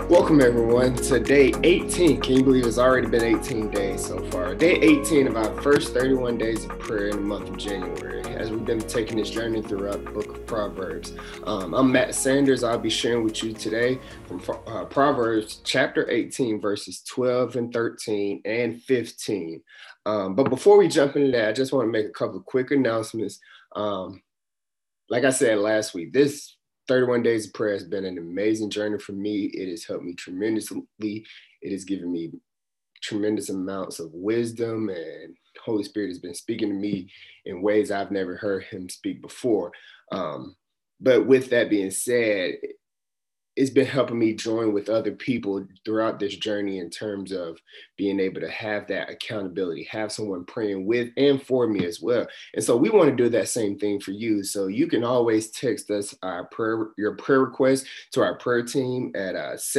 Welcome everyone to day 18. Can you believe it's already been 18 days so far? Day 18 of our first 31 days of prayer in the month of January, as we've been taking this journey throughout the book of Proverbs. I'm Matt Sanders. I'll be sharing with you today from Proverbs chapter 18, verses 12 and 13 and 15. But before we jump into that, I just want to make a couple of quick announcements. Like I said last week, this 31 days of prayer has been an amazing journey for me. It has helped me tremendously. It has given me tremendous amounts of wisdom, and Holy Spirit has been speaking to me in ways I've never heard him speak before. But with that being said, it's been helping me join with other people throughout this journey in terms of being able to have that accountability, have someone praying with and for me as well. And so we want to do that same thing for you. So you can always text us your prayer request to our prayer team at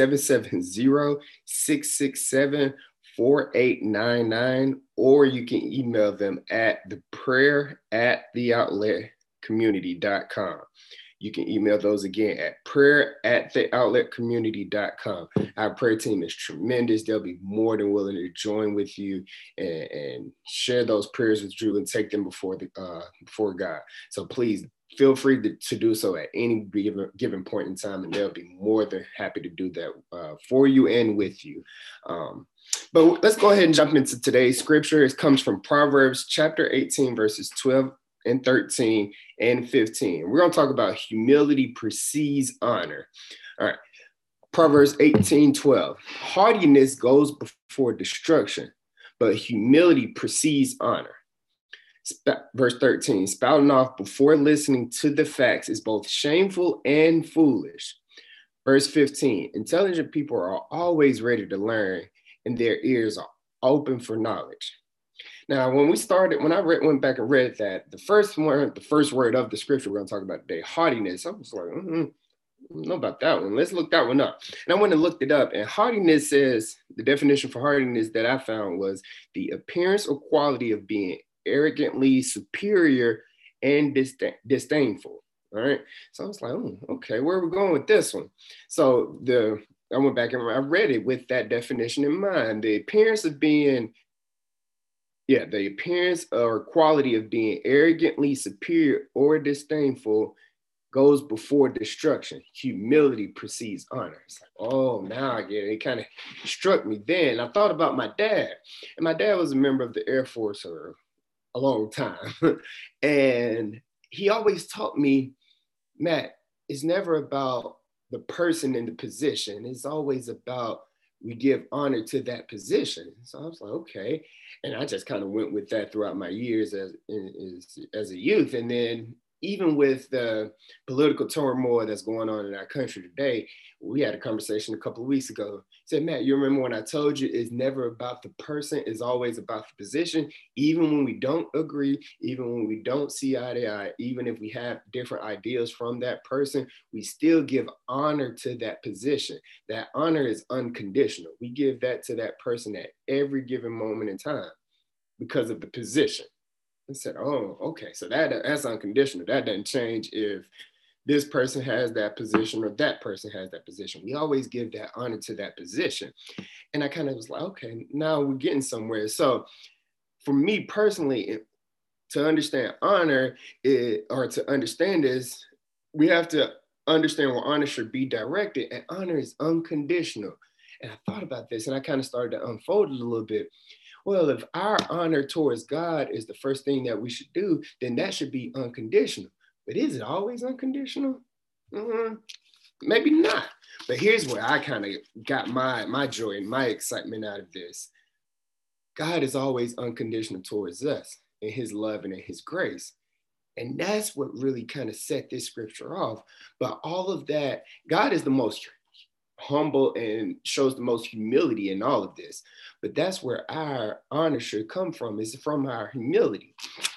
770-667-4899, or you can email them at theprayer@theoutletcommunity.com. You can email those again at prayer@theoutletcommunity.com. Our prayer team is tremendous. They'll be more than willing to join with you and share those prayers with you and take them before God. So please feel free to do so at any given point in time, and they'll be more than happy to do that for you and with you. But let's go ahead and jump into today's scripture. It comes from Proverbs chapter 18, verses 12 and 13 and 15. We're going to talk about humility precedes honor. All right. Proverbs 18:12. Haughtiness goes before destruction, but humility precedes honor. Verse 13. Spouting off before listening to the facts is both shameful and foolish. Verse 15. Intelligent people are always ready to learn, and their ears are open for knowledge. Now, when I went back and read that, the first word of the scripture we're going to talk about today, haughtiness, I was like, I don't know about that one. Let's look that one up. And I went and looked it up. And haughtiness says, the definition for haughtiness that I found was the appearance or quality of being arrogantly superior and disdainful. All right. So I was like, okay, where are we going with this one? So I went back and I read it with that definition in mind. The appearance or quality of being arrogantly superior or disdainful goes before destruction. Humility precedes honor. It's like, oh, now I get it. It kind of struck me then. I thought about my dad. And my dad was a member of the Air Force for a long time. And he always taught me, Matt, it's never about the person in the position. It's always about we give honor to that position. So I was like, okay. And I just kind of went with that throughout my years as a youth. And then even with the political turmoil that's going on in our country today, we had a conversation a couple of weeks ago. He said, Matt, you remember when I told you it's never about the person, it's always about the position. Even when we don't agree, even when we don't see eye to eye, even if we have different ideas from that person, we still give honor to that position. That honor is unconditional. We give that to that person at every given moment in time because of the position. I said, oh, okay, so that's unconditional. That doesn't change if this person has that position or that person has that position. We always give that honor to that position. And I kind of was like, okay, now we're getting somewhere. So for me personally, to understand honor or to understand this, we have to understand where honor should be directed, and honor is unconditional. And I thought about this and I kind of started to unfold it a little bit. Well, if our honor towards God is the first thing that we should do, then that should be unconditional. But is it always unconditional? Maybe not. But here's where I kind of got my joy and my excitement out of this. God is always unconditional towards us in his love and in his grace. And that's what really kind of set this scripture off. But all of that, God is the most humble and shows the most humility in all of this. But that's where our honor should come from, is from our humility.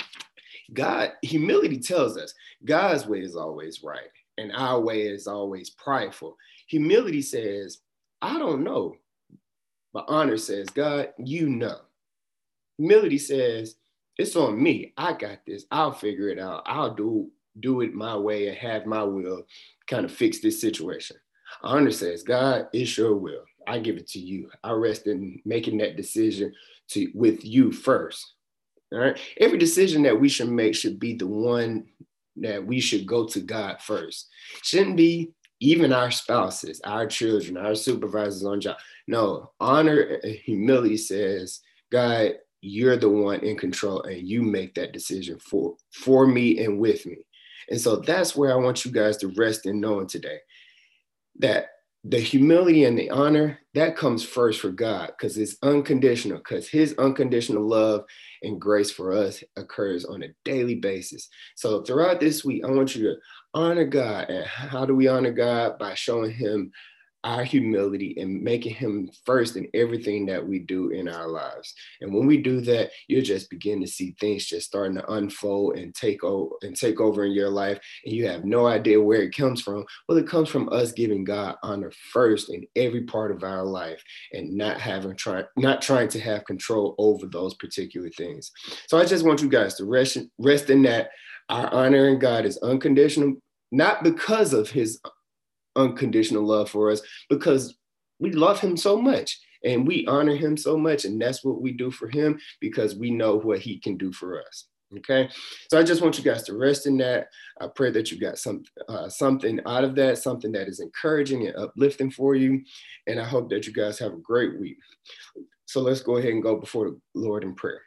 Humility tells us God's way is always right and our way is always prideful. Humility says, I don't know. But honor says, God, you know. Humility says, it's on me. I got this. I'll figure it out. I'll do it my way and have my will kind of fix this situation. Honor says, God, it's your will. I give it to you. I rest in making that decision with you first. All right. Every decision that we should make should be the one that we should go to God first. Shouldn't be even our spouses, our children, our supervisors on job. No, honor and humility says, God, you're the one in control and you make that decision for me and with me. And so that's where I want you guys to rest in knowing today that the humility and the honor that comes first for God because it's unconditional, because his unconditional love and grace for us occurs on a daily basis. So throughout this week, I want you to honor God. And how do we honor God? By showing him our humility and making him first in everything that we do in our lives. And when we do that, you'll just begin to see things just starting to unfold and take over in your life. And you have no idea where it comes from. Well, it comes from us giving God honor first in every part of our life and not trying to have control over those particular things. So I just want you guys to rest in that our honor in God is unconditional, not because of his unconditional love for us, because we love him so much and we honor him so much. And that's what we do for him because we know what he can do for us. Okay. So I just want you guys to rest in that. I pray that you got something out of that, something that is encouraging and uplifting for you. And I hope that you guys have a great week. So let's go ahead and go before the Lord in prayer.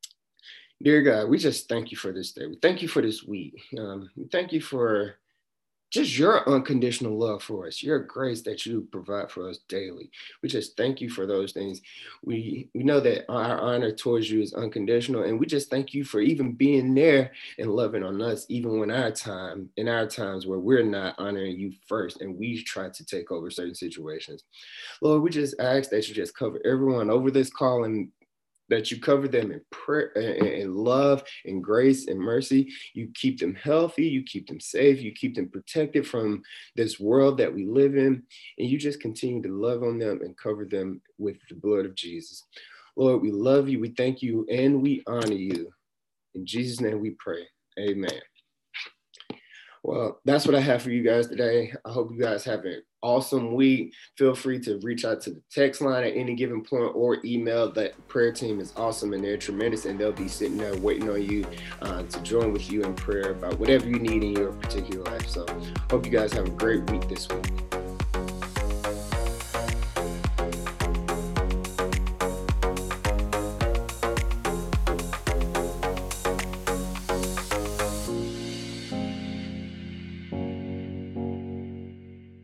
Dear God, we just thank you for this day. We thank you for this week. We thank you for just your unconditional love for us, your grace that you provide for us daily. We just thank you for those things. We know that our honor towards you is unconditional, and we just thank you for even being there and loving on us, even when in our times where we're not honoring you first and we try to take over certain situations. Lord, we just ask that you just cover everyone over this call and that you cover them in prayer and love and grace and mercy. You keep them healthy, you keep them safe, you keep them protected from this world that we live in, and you just continue to love on them and cover them with the blood of Jesus. Lord, we love you, we thank you, and we honor you. In Jesus' name we pray. Amen. Well, that's what I have for you guys today. I hope you guys have an awesome week. Feel free to reach out to the text line at any given point or email. That prayer team is awesome and they're tremendous, and they'll be sitting there waiting on you to join with you in prayer about whatever you need in your particular life. So hope you guys have a great week this week.